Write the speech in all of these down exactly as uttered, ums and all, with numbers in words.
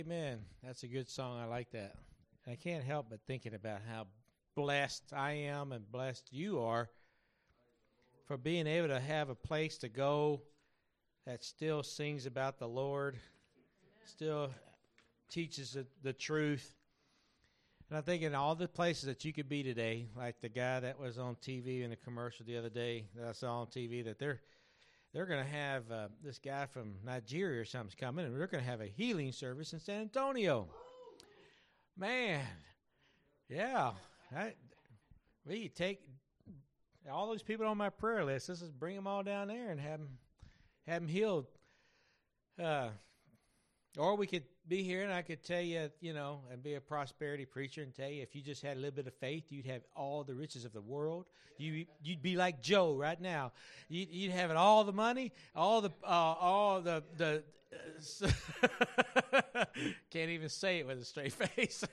Amen. That's a good song. I like that. I can't help but thinking about how blessed I am and blessed you are for being able to have a place to go that still sings about the Lord, still teaches the, the truth. And I think in all the places that you could be today, like the guy that was on T V in the commercial the other day that I saw on T V, that they're they're going to have uh, this guy from Nigeria or something's coming, and they're going to have a healing service in San Antonio. Man, yeah. I, we take all those people on my prayer list. Let's just bring them all down there and have them, have them healed. Uh, or we could be here and I could tell you, you know, and be a prosperity preacher and tell you if you just had a little bit of faith, you'd have all the riches of the world. You, you'd be like Joe right now. You'd, you'd have all the money, all the, uh, all the, the, uh, can't even say it with a straight face.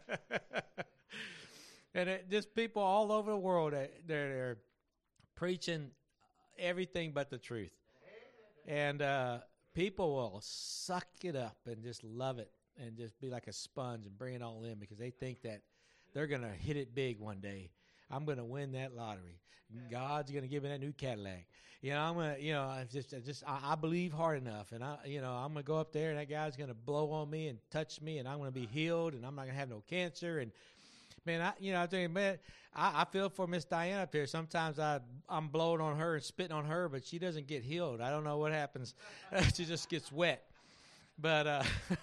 And it, just people all over the world, they're, they're preaching everything but the truth. And, uh, people will suck it up and just love it and just be like a sponge and bring it all in because they think that they're going to hit it big one day. I'm going to win that lottery. God's going to give me that new Cadillac. You know, I'm going to, you know, I just, I just, I, I believe hard enough and I, you know, I'm going to go up there and that guy's going to blow on me and touch me and I'm going to be healed and I'm not going to have no cancer. And man, I, you know, I think, man, I, I feel for Miss Diane up here. Sometimes I, I'm blowing on her and spitting on her, but she doesn't get healed. I don't know what happens. She just gets wet. But, uh,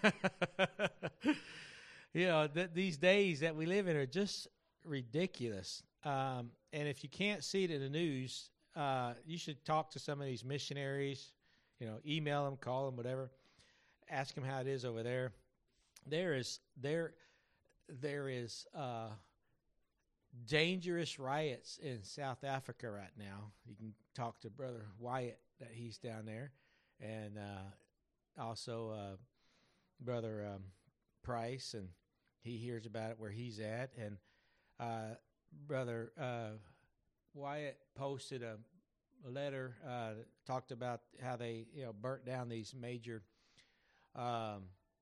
you know, th- these days that we live in are just ridiculous. Um, and if you can't see it in the news, uh, you should talk to some of these missionaries, you know, email them, call them, whatever. Ask them how it is over there. There is, there, there is, uh, dangerous riots in South Africa right now. You can talk to Brother Wyatt that he's down there, and uh, also uh, Brother um, Price, and he hears about it where he's at. And uh, Brother uh, Wyatt posted a, a letter uh, that talked about how they, you know, burnt down these major um,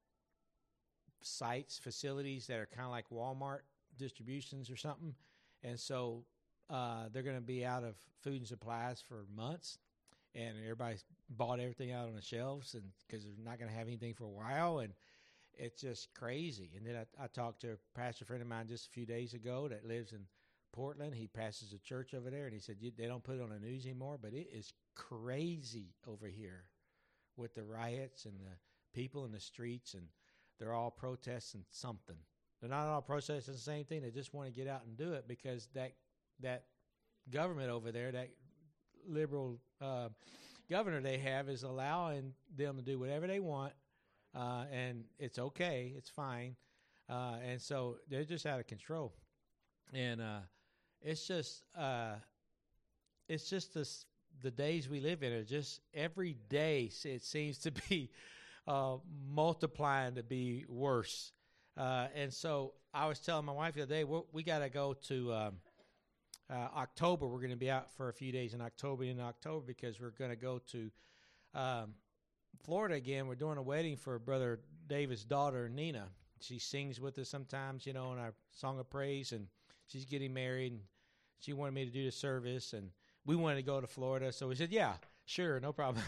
sites, facilities that are kind of like Walmart distributions or something, and so uh, they're going to be out of food and supplies for months, and everybody's bought everything out on the shelves, and because they're not going to have anything for a while, and it's just crazy. And then I, I talked to a pastor friend of mine just a few days ago that lives in Portland. He pastors a church over there, and he said they don't put it on the news anymore, but it is crazy over here with the riots and the people in the streets, and they're all protesting something. They're not all protesting the same thing. They just want to get out and do it because that that government over there, that liberal uh, governor they have, is allowing them to do whatever they want, uh, and it's okay, it's fine, uh, and so they're just out of control. And uh, it's just uh, it's just this, the days we live in are just every day it seems to be uh, multiplying to be worse. Uh, and so I was telling my wife the other day, we're, we got to go to um, uh, October. We're going to be out for a few days in October, in October, because we're going to go to um, Florida again. We're doing a wedding for Brother David's daughter, Nina. She sings with us sometimes, you know, in our song of praise, and she's getting married. And she wanted me to do the service, and we wanted to go to Florida. So we said, yeah, sure, no problem.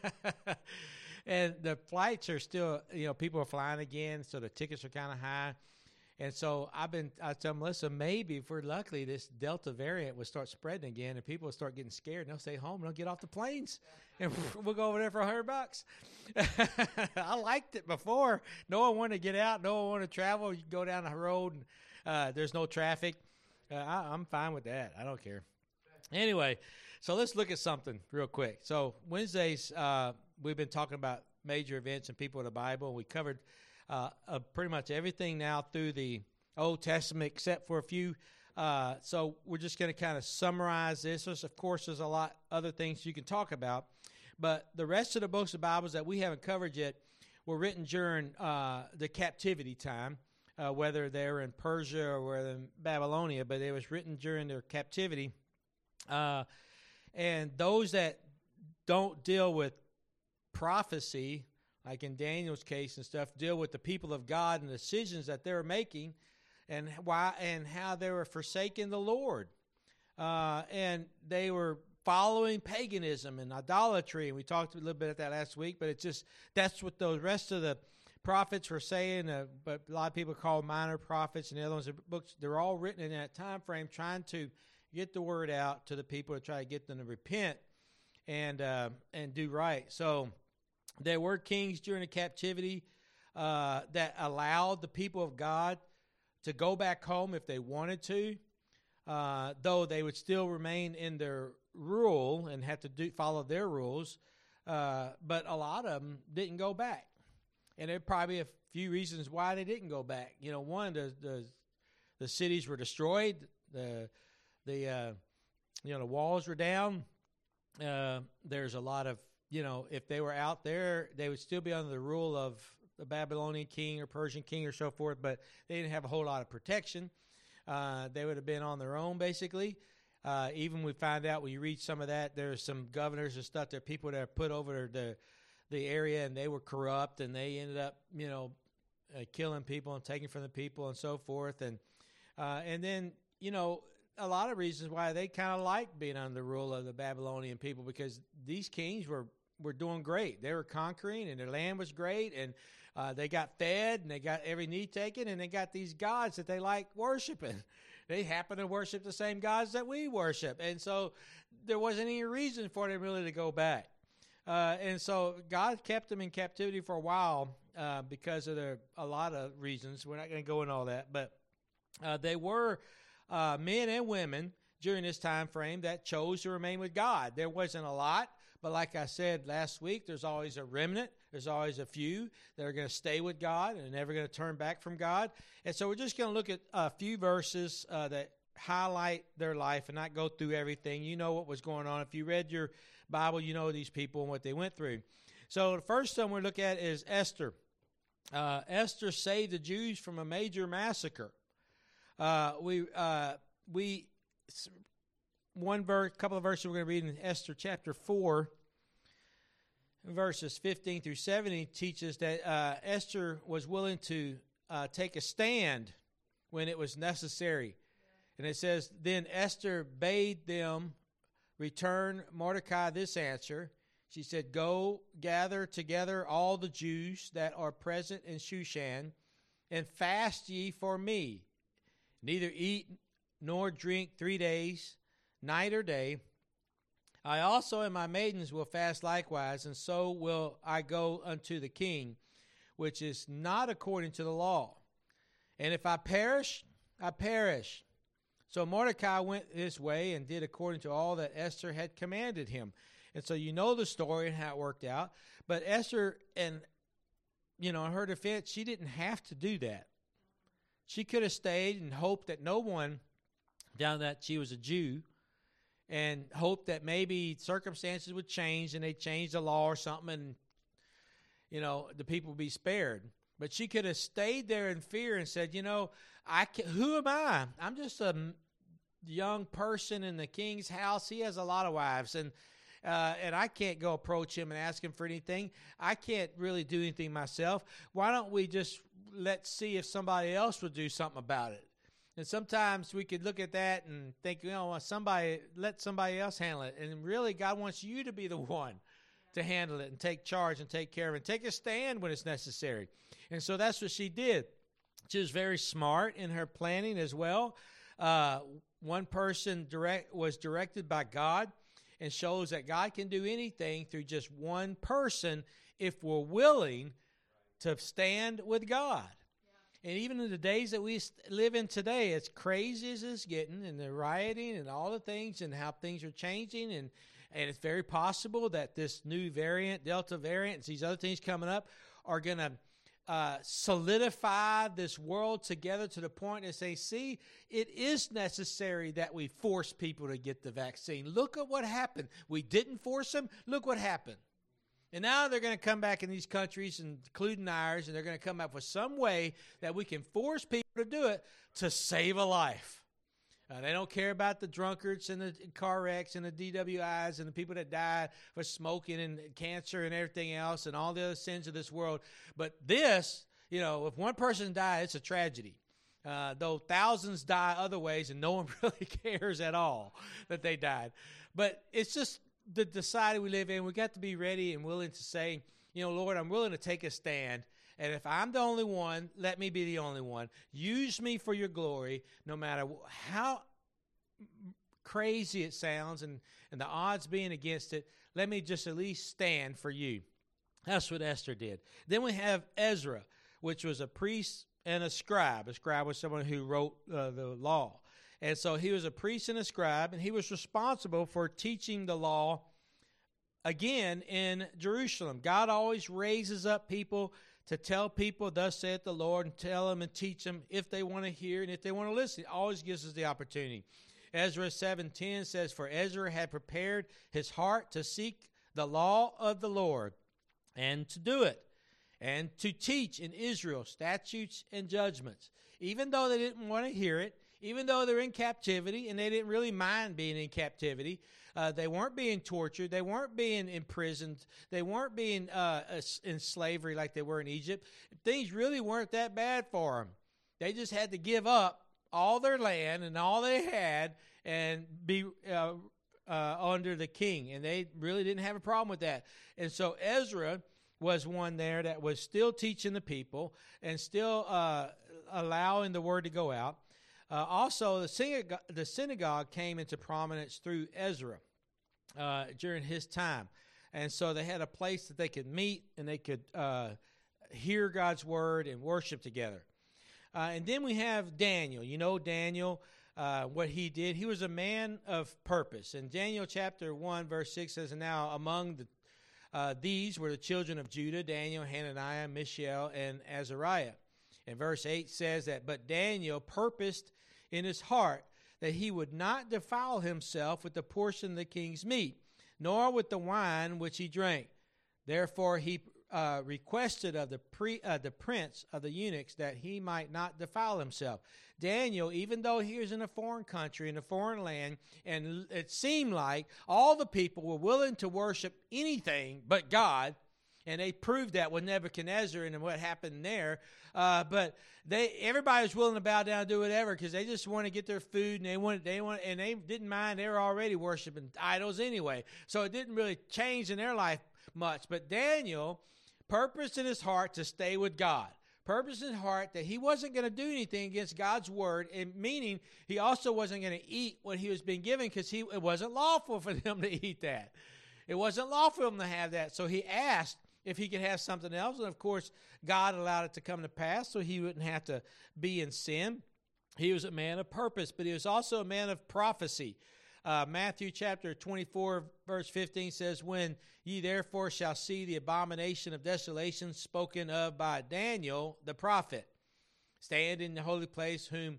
And the flights are still, you know, people are flying again, so the tickets are kind of high. And so I've been, I tell Melissa, maybe if we're lucky, this Delta variant will start spreading again, and people will start getting scared, and they'll stay home and they'll get off the planes, and we'll go over there for a hundred bucks. I liked it before. No one wanted to get out. No one wanted to travel. You go down the road, and uh, there's no traffic. Uh, I, I'm fine with that. I don't care. Anyway, so let's look at something real quick. So Wednesdays, uh, we've been talking about major events and people in the Bible, and we covered uh, uh, pretty much everything now through the Old Testament except for a few. Uh, so we're just going to kind of summarize this. There's, of course, there's a lot other things you can talk about, but the rest of the books of Bibles that we haven't covered yet were written during uh, the captivity time, uh, whether they were in Persia or whether in Babylonia, but it was written during their captivity. Uh, and those that don't deal with prophecy like in Daniel's case and stuff, deal with the people of God and the decisions that they were making, and why and how they were forsaking the Lord, uh, and they were following paganism and idolatry. And we talked a little bit about that last week, but it's just that's what the rest of the prophets were saying. Uh, but a lot of people call minor prophets, and the other ones are books. They're all written in that time frame, trying to get the word out to the people to try to get them to repent and uh, and do right. So there were kings during the captivity uh, that allowed the people of God to go back home if they wanted to, uh, though they would still remain in their rule and have to do follow their rules. Uh, but a lot of them didn't go back, and there are probably a few reasons why they didn't go back. You know, one, the the, the cities were destroyed, the the uh, you know the walls were down. Uh, there's a lot of you know if they were out there, they would still be under the rule of the Babylonian king or Persian king or so forth, but they didn't have a whole lot of protection. Uh, they would have been on their own, basically. Uh, even we find out when you read some of that, there's some governors and stuff that people that are put over the the area, and they were corrupt, and they ended up, you know, uh, killing people and taking from the people and so forth. And uh, and then, you know, a lot of reasons why they kind of liked being under the rule of the Babylonian people, because these kings were, were doing great. They were conquering, and their land was great, and uh, they got fed, and they got every need taken, and they got these gods that they like worshiping. They happen to worship the same gods that we worship. And so there wasn't any reason for them really to go back. Uh, and so God kept them in captivity for a while uh, because of their, a lot of reasons. We're not going to go into all that. But uh, they were uh, men and women during this time frame that chose to remain with God. There wasn't a lot. But like I said last week, there's always a remnant. There's always a few that are going to stay with God and never going to turn back from God. And so we're just going to look at a few verses uh, that highlight their life and not go through everything. You know what was going on. If you read your Bible, you know these people and what they went through. So the first one we look at is Esther. Uh, Esther saved the Jews from a major massacre. Uh, we uh, we one verse, couple of verses we're going to read in Esther chapter four, verses fifteen through seventeen, teaches that uh, Esther was willing to uh, take a stand when it was necessary. And it says, then Esther bade them return Mordecai this answer. She said, go gather together all the Jews that are present in Shushan, and fast ye for me. Neither eat nor drink three days, night or day. I also and my maidens will fast likewise, and so will I go unto the king, which is not according to the law. And if I perish, I perish. So Mordecai went his way and did according to all that Esther had commanded him. And so you know the story and how it worked out. But Esther, and you know, in her defense, she didn't have to do that. She could have stayed and hoped that no one, down that she was a Jew, and hoped that maybe circumstances would change and they'd change the law or something, and you know the people would be spared. But she could have stayed there in fear and said, you know, I can, who am I? I'm just a young person in the king's house. He has a lot of wives, and uh, and I can't go approach him and ask him for anything. I can't really do anything myself. Why don't we just let's see if somebody else would do something about it? And sometimes we could look at that and think, you know, somebody let somebody else handle it. And really, God wants you to be the one to handle it and take charge and take care of it and take a stand when it's necessary. And so that's what she did. She was very smart in her planning as well. Uh, one person direct was directed by God, and shows that God can do anything through just one person if we're willing to stand with God. Yeah. And even in the days that we live in today, as crazy as it's getting, and the rioting and all the things and how things are changing, and, and it's very possible that this new variant, Delta variant, and these other things coming up are going to Uh, solidify this world together to the point that say, see, it is necessary that we force people to get the vaccine. Look at what happened. We didn't force them. Look what happened. And now they're going to come back in these countries, including ours, and they're going to come up with some way that we can force people to do it to save a life. Uh, they don't care about the drunkards and the car wrecks and the D W Is and the people that died for smoking and cancer and everything else and all the other sins of this world. But this, you know, if one person died, it's a tragedy. Uh, though thousands die other ways and no one really cares at all that they died. But it's just the, the society we live in. We got to be ready and willing to say, you know, Lord, I'm willing to take a stand. And if I'm the only one, let me be the only one. Use me for your glory, no matter how crazy it sounds and, and the odds being against it. Let me just at least stand for you. That's what Esther did. Then we have Ezra, which was a priest and a scribe. A scribe was someone who wrote uh, the law. And so he was a priest and a scribe, and he was responsible for teaching the law again in Jerusalem. God always raises up people to tell people, thus saith the Lord, and tell them and teach them if they want to hear and if they want to listen. He always gives us the opportunity. Ezra seven ten says, for Ezra had prepared his heart to seek the law of the Lord and to do it, and to teach in Israel statutes and judgments. Even though they didn't want to hear it, even though they're in captivity, and they didn't really mind being in captivity, uh, they weren't being tortured, they weren't being imprisoned, they weren't being uh, in slavery like they were in Egypt. Things really weren't that bad for them. They just had to give up all their land and all they had and be uh, uh, under the king, and they really didn't have a problem with that. And so Ezra was one there that was still teaching the people and still uh, allowing the word to go out. Uh, also, the synagogue, the synagogue came into prominence through Ezra uh, during his time. And so they had a place that they could meet and they could uh, hear God's word and worship together. Uh, and then we have Daniel. You know Daniel, uh, what he did. He was a man of purpose. In Daniel chapter one, verse six says, and now among the Uh, these were the children of Judah, Daniel, Hananiah, Mishael, and Azariah. And verse eight says that, but Daniel purposed in his heart that he would not defile himself with the portion of the king's meat, nor with the wine which he drank. Therefore he uh, requested of the, pre, uh, the prince of the eunuchs that he might not defile himself. Daniel, even though he was in a foreign country, in a foreign land, and it seemed like all the people were willing to worship anything but God, and they proved that with Nebuchadnezzar and what happened there. Uh, but they, everybody was willing to bow down and do whatever because they just want to get their food, and they wanted, they want, and they didn't mind. They were already worshiping idols anyway, so it didn't really change in their life much. But Daniel purposed in his heart to stay with God. Purpose in his heart that he wasn't going to do anything against God's word, and meaning he also wasn't going to eat what he was being given because he it wasn't lawful for them to eat that. It wasn't lawful for them to have that. So he asked if he could have something else, and of course God allowed it to come to pass so he wouldn't have to be in sin. He was a man of purpose, but he was also a man of prophecy. Uh, Matthew chapter twenty-four, verse fifteen says, when ye therefore shall see the abomination of desolation spoken of by Daniel the prophet, stand in the holy place, whom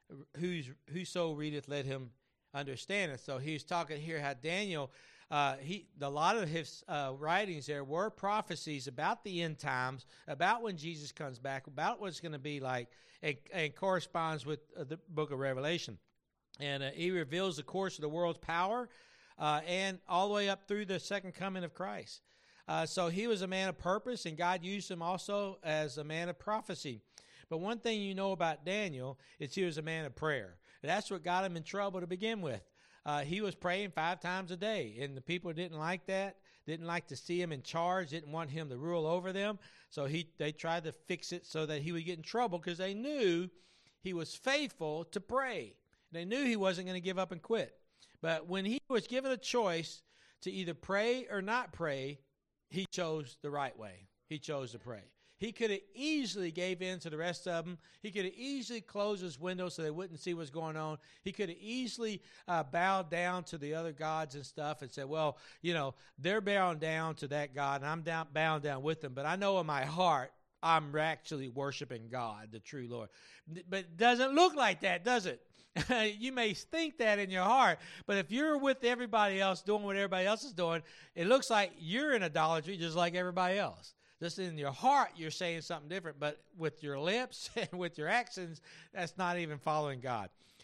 whose whoso readeth, let him understand it. So he's talking here how Daniel, uh, he a lot of his uh, writings there were prophecies about the end times, about when Jesus comes back, about what it's going to be like, and, and corresponds with uh, the book of Revelation. And uh, he reveals the course of the world's power uh, and all the way up through the second coming of Christ. Uh, so he was a man of purpose, and God used him also as a man of prophecy. But one thing you know about Daniel is he was a man of prayer. That's what got him in trouble to begin with. Uh, he was praying five times a day, and the people didn't like that, didn't like to see him in charge, didn't want him to rule over them. So he they tried to fix it so that he would get in trouble because they knew he was faithful to pray. They knew he wasn't going to give up and quit. But when he was given a choice to either pray or not pray, he chose the right way. He chose to pray. He could have easily gave in to the rest of them. He could have easily closed his window so they wouldn't see what's going on. He could have easily uh, bowed down to the other gods and stuff and said, well, you know, they're bowing down to that God, and I'm down, bowing down with them. But I know in my heart, I'm actually worshiping God, the true Lord. But it doesn't look like that, does it? You may think that in your heart, but if you're with everybody else doing what everybody else is doing, it looks like you're in idolatry just like everybody else. Just in your heart, you're saying something different, but with your lips and with your actions, that's not even following God.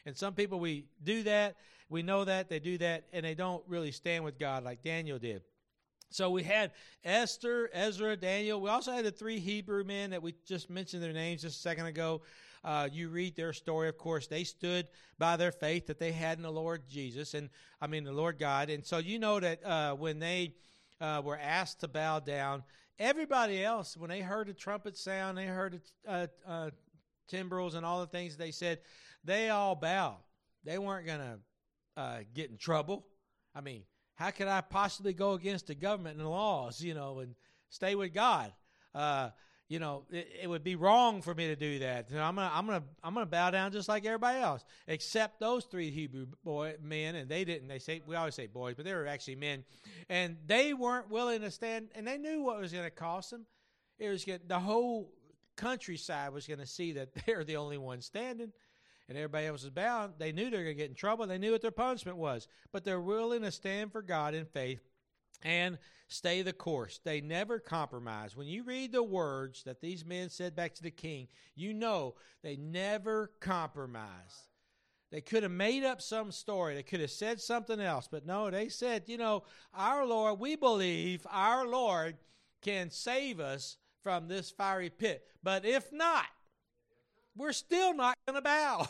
And some people, we do that. We know that. They do that, and they don't really stand with God like Daniel did. So we had Esther, Ezra, Daniel. We also had the three Hebrew men that we just mentioned their names just a second ago. Uh, you read their story, of course. They stood by their faith that they had in the Lord Jesus, and I mean the Lord God. And so you know that uh, when they uh, were asked to bow down, everybody else, when they heard the trumpet sound, they heard the uh, uh, timbrels and all the things they said, they all bowed. They weren't going to uh, get in trouble. I mean, how could I possibly go against the government and the laws, you know, and stay with God? Uh, you know, it, it would be wrong for me to do that. So I'm gonna, I'm gonna, I'm gonna bow down just like everybody else, except those three Hebrew boy men, and they didn't. They say we always say boys, but they were actually men, and they weren't willing to stand. And they knew what was going to cost them. It was gonna, the whole countryside was going to see that they're the only ones standing. And everybody else was bound. They knew they were going to get in trouble. They knew what their punishment was. But they're willing to stand for God in faith and stay the course. They never compromise. When you read the words that these men said back to the king, you know they never compromised. They could have made up some story. They could have said something else. But no, they said, you know, our Lord, we believe our Lord can save us from this fiery pit. But if not, we're still not going to bow.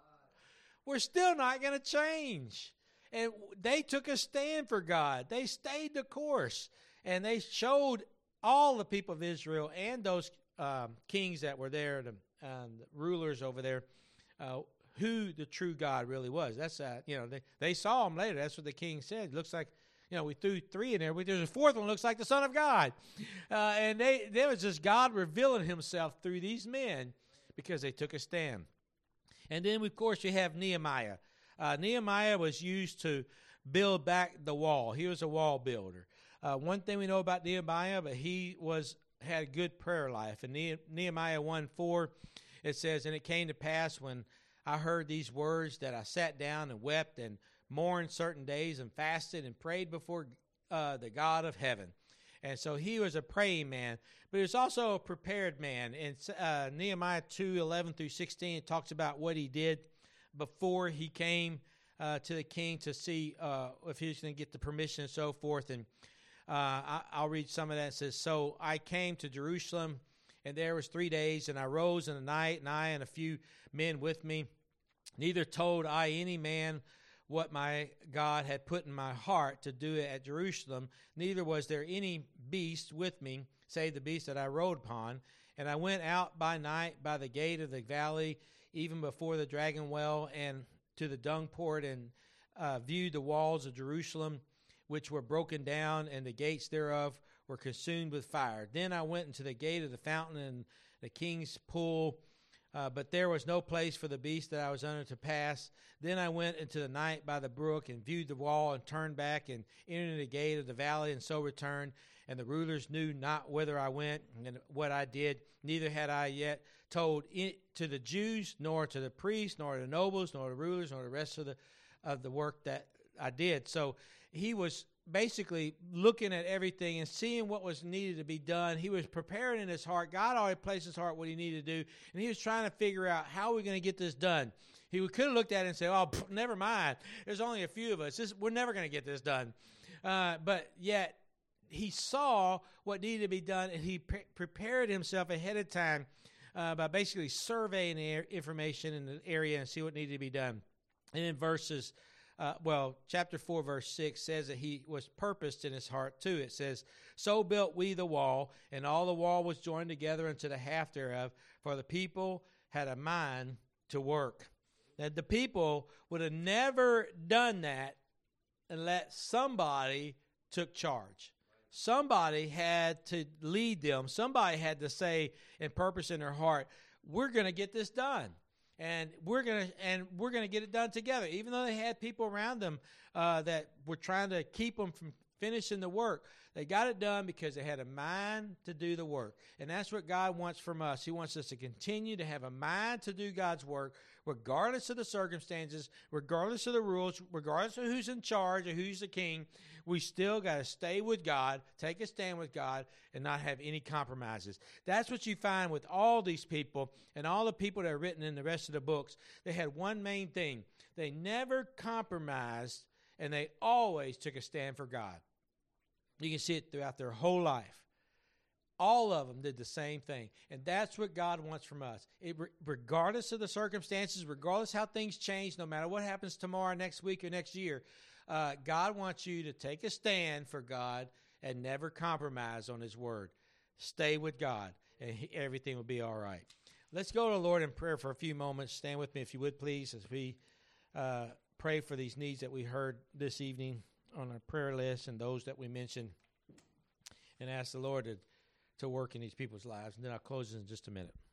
We're still not going to change. And they took a stand for God. They stayed the course. And they showed all the people of Israel and those um, kings that were there, the, um, the rulers over there, uh, who the true God really was. That's uh, you know, they, they saw him later. That's what the king said. It looks like, you know, we threw three in there. We, there's a fourth one looks like the Son of God. Uh, and they there was just God revealing himself through these men, because they took a stand. And then, of course, you have Nehemiah. Uh, Nehemiah was used to build back the wall. He was a wall builder. Uh, one thing we know about Nehemiah, but he was had a good prayer life. In ne- Nehemiah one four, it says, "And it came to pass when I heard these words that I sat down and wept and mourned certain days and fasted and prayed before uh, the God of heaven." And so he was a praying man, but he was also a prepared man. In uh, Nehemiah two eleven through sixteen, it talks about what he did before he came uh, to the king to see uh, if he was going to get the permission and so forth. And uh, I, I'll read some of that. It says, "So I came to Jerusalem, and there was three days, and I rose in the night, and I and a few men with me. Neither told I any man what my God had put in my heart to do at Jerusalem, neither was there any beast with me, save the beast that I rode upon. And I went out by night by the gate of the valley, even before the dragon well, and to the dung port, and uh, viewed the walls of Jerusalem, which were broken down, and the gates thereof were consumed with fire. Then I went into the gate of the fountain and the king's pool, Uh, but there was no place for the beast that I was under to pass. Then I went into the night by the brook and viewed the wall and turned back and entered the gate of the valley and so returned. And the rulers knew not whither I went and what I did. Neither had I yet told it to the Jews, nor to the priests, nor to the nobles, nor the rulers, nor the rest of the of the work that I did." So he was basically looking at everything and seeing what was needed to be done. He was preparing in his heart. God always placed in his heart what he needed to do, and he was trying to figure out how are we going to get this done. He could have looked at it and said, "Oh, pff, never mind. There's only a few of us. This, we're never going to get this done." Uh, but yet he saw what needed to be done, and he pre- prepared himself ahead of time uh, by basically surveying the information in the area and see what needed to be done. And in verses Uh, well, chapter four, verse six says that he was purposed in his heart too. It says, "So built we the wall, and all the wall was joined together unto the half thereof, for the people had a mind to work." That the people would have never done that unless somebody took charge. Somebody had to lead them. Somebody had to say and purpose in their heart, "We're going to get this done. And we're gonna and we're gonna get it done together." Even though they had people around them uh, that were trying to keep them from finishing the work. They got it done because they had a mind to do the work. And that's what God wants from us. He wants us to continue to have a mind to do God's work, regardless of the circumstances, regardless of the rules, regardless of who's in charge or who's the king. We still got to stay with God, take a stand with God, and not have any compromises. That's what you find with all these people and all the people that are written in the rest of the books. They had one main thing. They never compromised, and they always took a stand for God. You can see it throughout their whole life. All of them did the same thing. And that's what God wants from us. It, regardless of the circumstances, regardless how things change, no matter what happens tomorrow, next week, or next year, uh, God wants you to take a stand for God and never compromise on his word. Stay with God, and he, everything will be all right. Let's go to the Lord in prayer for a few moments. Stand with me if you would, please, as we uh, pray for these needs that we heard this evening on our prayer list and those that we mentioned, and ask the Lord to, to work in these people's lives. And then I'll close in just a minute.